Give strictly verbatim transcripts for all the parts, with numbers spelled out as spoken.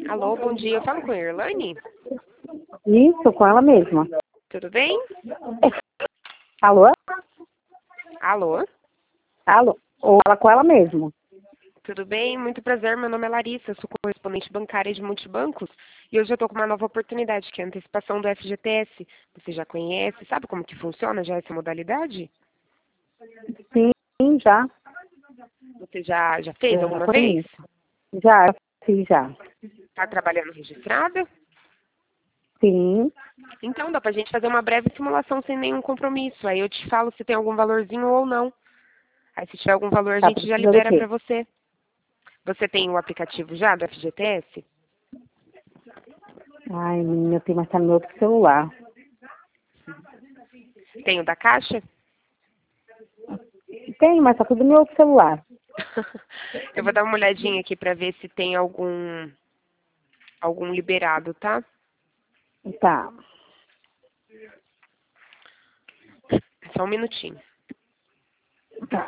Alô, bom dia. Eu falo com a Irlane? Isso, com ela mesma. Tudo bem? Alô? Alô? Alô? Ou fala com ela mesmo. Tudo bem? Muito prazer. Meu nome é Larissa. Eu sou correspondente bancária de multibancos e hoje eu estou com uma nova oportunidade, que é a antecipação do F G T S. Você já conhece? Sabe como que funciona já essa modalidade? Sim, já. Você já, já fez Eu já alguma vez? conheço. Já, sim, já. Está trabalhando registrada? Sim. Então dá pra gente fazer uma breve simulação sem nenhum compromisso. Aí eu te falo se tem algum valorzinho ou não. Aí se tiver algum valor a Tá gente já precisando do libera pra quê? você. Você tem o aplicativo já do F G T S? Ai, menina, eu tenho mais tá no meu outro celular. Tem o da Caixa? Tem, mas tá tudo no meu outro celular. Eu vou dar uma olhadinha aqui pra ver se tem algum algum liberado, tá? Tá. Só um minutinho. Tá.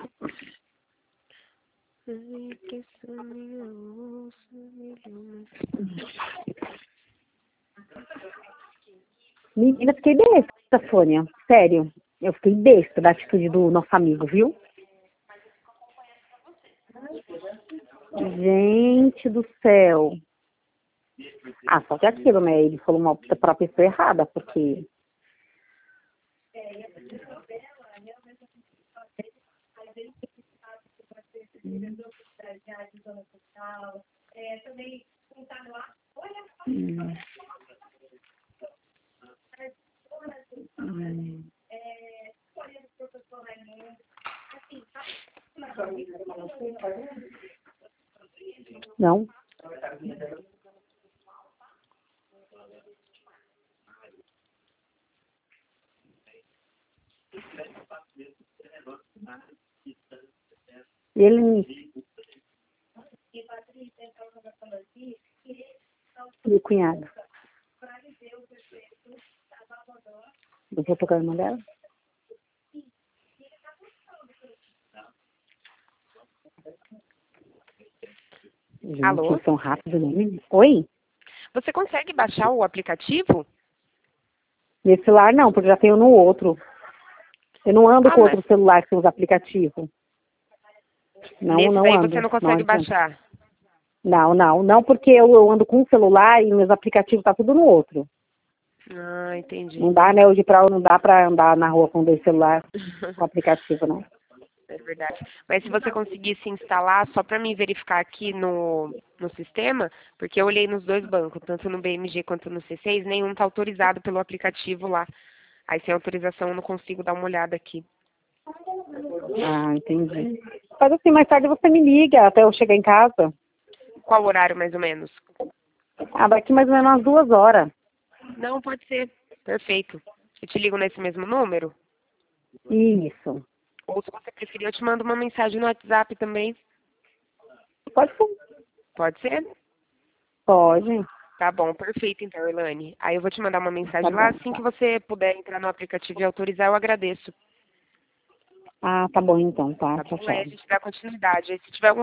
Menina, fiquei besta, Sônia. Sério. Eu fiquei besta da atitude do nosso amigo, viu? Gente do céu. Ah, só que é aquilo, né? Ele falou uma para a pessoa errada, porque... Hum. Hum. Não. Ele... E o cunhado? Eu vou tocar a irmã dela? Gente, Alô? eles são rápidos, né? Oi? Você consegue baixar o aplicativo? Nesse celular não, porque já tenho no outro. Eu não ando Ah, com mas outro celular que usa aplicativo. Não, nesse não daí você ando. não Não consegue adianta. baixar. Não, não. Não porque eu, eu ando com um celular e meus aplicativos tá tudo no outro. Ah, entendi. Não dá, né? Hoje pra, não dá pra andar na rua com dois celulares com aplicativo, não. É verdade. Mas se você conseguisse instalar, só para mim verificar aqui no, no sistema, porque eu olhei nos dois bancos, tanto no B M G quanto no C seis, nenhum está autorizado pelo aplicativo lá. Aí sem autorização eu não consigo dar uma olhada aqui. Ah, entendi. Faz assim, mais tarde você me liga até eu chegar em casa. Qual horário mais ou menos? Ah, daqui mais ou menos umas duas horas. Não, pode ser. Perfeito. Eu te ligo nesse mesmo número? Isso. Ou se você preferir, eu te mando uma mensagem no WhatsApp também. Pode ser. Pode ser? Pode. Tá bom, perfeito então, Elane. Aí eu vou te mandar uma Tá mensagem lá. bom, Assim que tá. você puder entrar no aplicativo e autorizar, eu agradeço. Ah, tá bom então, tá. Tá Tchau, bom? Aí tchau. a gente dá continuidade. Aí se tiver algum